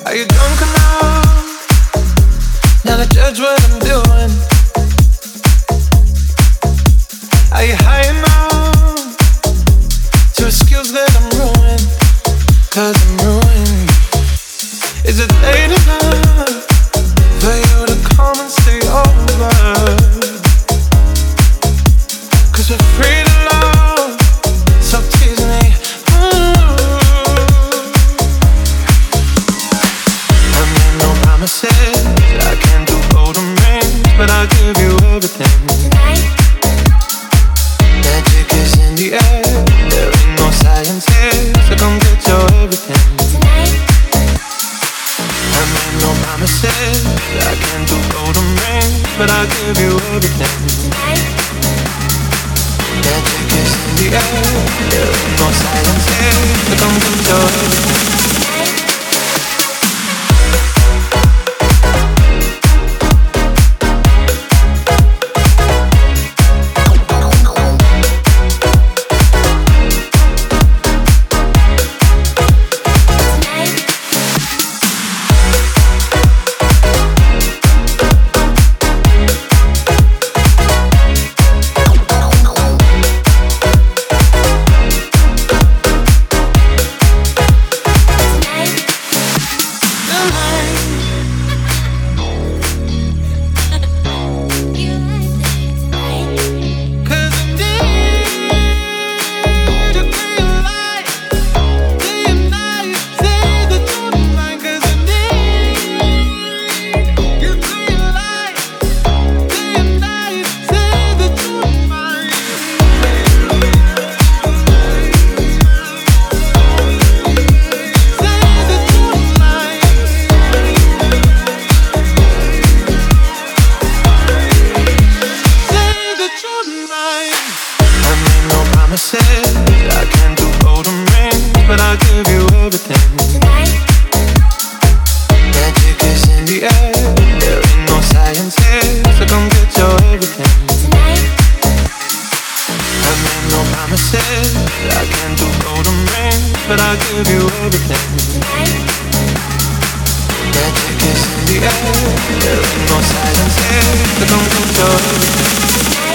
Are you drunk enough now to judge what I'm doing? Are you high enough to excuse that I'm ruined? 'Cause I'm ruined. Is it late enough for you to come and stay over? 'Cause we're free to love, so tease me. I made no promises, I can't do golden rings, but I'll give you everything. Tonight. Magic is in the air, there ain't no science here, so come get your everything. Tonight. I made no promises, I can't do golden rings, but I'll give you everything. Tonight. Magic is in the air, there ain't no silence here, so come get your everything. I can't do golden rings, but I'll give you everything. Tonight. Magic is in the air, there ain't no science here, so come get your everything. Tonight. I made no promises, I can't do golden rings, but I'll give you everything. Tonight. Magic is in the air, there ain't no science here, so come get your everything.